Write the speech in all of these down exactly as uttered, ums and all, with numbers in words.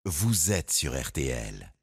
Vous êtes sur R T L.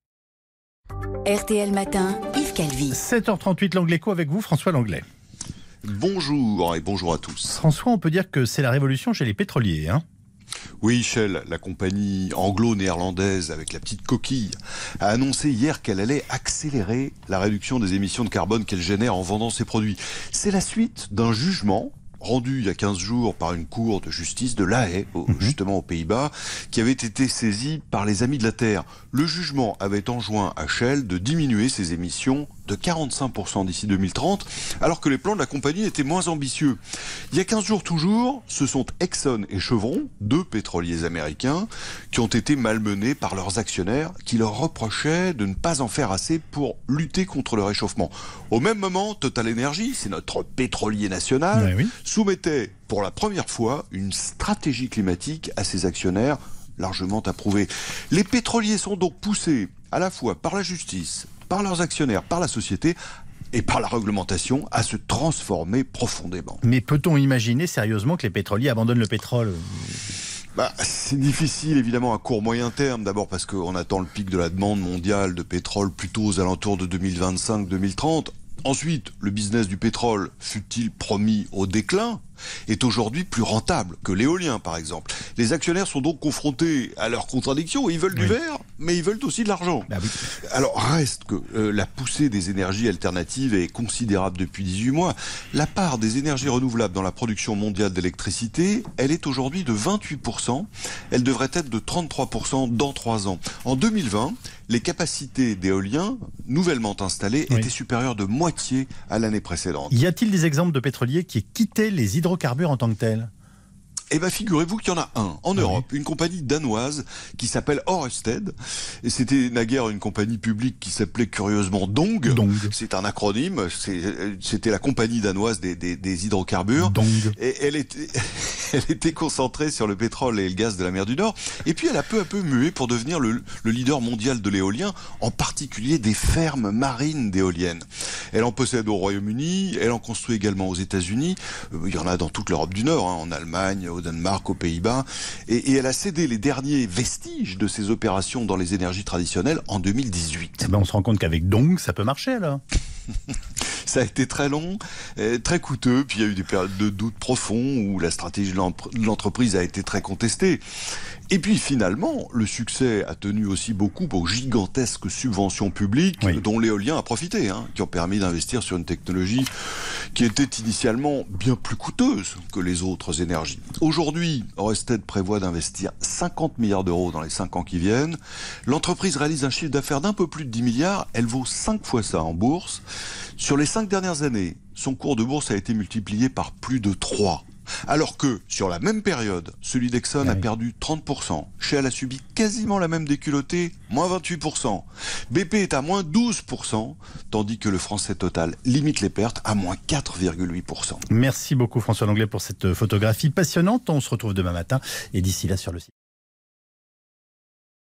R T L Matin, Yves Calvi. sept heures trente-huit, l'Angléco avec vous, François Langlais. Bonjour et bonjour à tous. François, on peut dire que c'est la révolution chez les pétroliers, hein ? Oui, Shell, la compagnie anglo-néerlandaise avec la petite coquille, a annoncé hier qu'elle allait accélérer la réduction des émissions de carbone qu'elle génère en vendant ses produits. C'est la suite d'un jugement rendu il y a quinze jours par une cour de justice de La Haye, au, justement aux Pays-Bas, qui avait été saisie par les Amis de la Terre. Le jugement avait enjoint à Shell de diminuer ses émissions de quarante-cinq pour cent d'ici deux mille trente, alors que les plans de la compagnie étaient moins ambitieux. Il y a quinze jours toujours, ce sont Exxon et Chevron, deux pétroliers américains, qui ont été malmenés par leurs actionnaires, qui leur reprochaient de ne pas en faire assez pour lutter contre le réchauffement. Au même moment, Total Energy, c'est notre pétrolier national, Oui, oui. soumettait pour la première fois une stratégie climatique à ses actionnaires, largement approuvée. Les pétroliers sont donc poussés à la fois par la justice, par leurs actionnaires, par la société et par la réglementation à se transformer profondément. Mais peut-on imaginer sérieusement que les pétroliers abandonnent le pétrole ? Bah, c'est difficile évidemment à court moyen terme, d'abord parce qu'on attend le pic de la demande mondiale de pétrole plutôt aux alentours de deux mille vingt-cinq deux mille trente. Ensuite, le business du pétrole, fut-il promis au déclin, est aujourd'hui plus rentable que l'éolien, par exemple. Les actionnaires sont donc confrontés à leurs contradictions. Ils veulent Oui. du vert, mais ils veulent aussi de l'argent. Bah oui. Alors, reste que euh, la poussée des énergies alternatives est considérable depuis dix-huit mois. La part des énergies renouvelables dans la production mondiale d'électricité, elle est aujourd'hui de vingt-huit pour cent. Elle devrait être de trente-trois pour cent dans trois ans. En deux mille vingt, les capacités d'éolien nouvellement installées Oui. étaient supérieures de moitié à l'année précédente. Y a-t-il des exemples de pétroliers qui aient quitté les hydrocarbures en tant que tels ? Eh bien, figurez-vous qu'il y en a un en Ah Europe, une compagnie danoise qui s'appelle Ørsted. Et c'était naguère une compagnie publique qui s'appelait curieusement Dong. Dong. C'est un acronyme. C'est- C'était la compagnie danoise des, des, des hydrocarbures. Dong. Et elle était, elle était concentrée sur le pétrole et le gaz de la mer du Nord. Et puis elle a peu à peu mué pour devenir le, le leader mondial de l'éolien, en particulier des fermes marines d'éoliennes. Elle en possède au Royaume-Uni, elle en construit également aux États-Unis. Euh, Il y en a dans toute l'Europe du Nord, hein, en Allemagne, au Danemark, aux Pays-Bas. Et, et elle a cédé les derniers vestiges de ses opérations dans les énergies traditionnelles en deux mille dix-huit. Eh ben, on se rend compte qu'avec Dong, ça peut marcher alors. Ça a été très long, euh, très coûteux, puis il y a eu des périodes de doute profond où la stratégie de l'empre- de l'entreprise a été très contestée. Et puis finalement, le succès a tenu aussi beaucoup aux gigantesques subventions publiques Oui. dont l'éolien a profité, hein, qui ont permis d'investir sur une technologie qui était initialement bien plus coûteuse que les autres énergies. Aujourd'hui, Ørsted prévoit d'investir cinquante milliards d'euros dans les cinq ans qui viennent. L'entreprise réalise un chiffre d'affaires d'un peu plus de dix milliards, elle vaut cinq fois ça en bourse. Sur les cinq dernières années, son cours de bourse a été multiplié par plus de trois. Alors que, sur la même période, celui d'Exxon Ah a oui. perdu trente pour cent. Shell a subi quasiment la même déculottée, moins vingt-huit pour cent. B P est à moins douze pour cent, tandis que le français Total limite les pertes à moins quatre virgule huit pour cent. Merci beaucoup François Langlais pour cette photographie passionnante. On se retrouve demain matin et d'ici là sur le site.